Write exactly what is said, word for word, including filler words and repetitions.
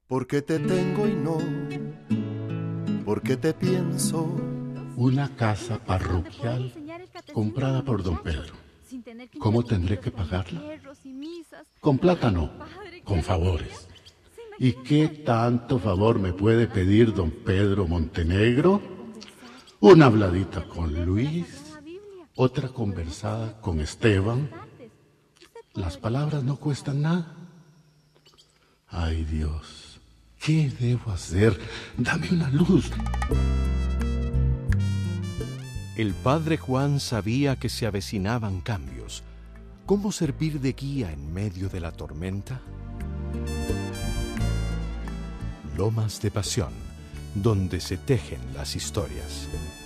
Porque te tengo y no, porque te pienso. Una casa parroquial comprada por don Pedro. ¿Cómo tendré que pagarla? Con plata no, con favores. ¿Y qué tanto favor me puede pedir don Pedro Montenegro? Una habladita con Luis, otra conversada con Esteban. Las palabras no cuestan nada. Ay, Dios, ¿qué debo hacer? Dame una luz. El padre Juan sabía que se avecinaban cambios. ¿Cómo servir de guía en medio de la tormenta? Lomas de Pasión, donde se tejen las historias.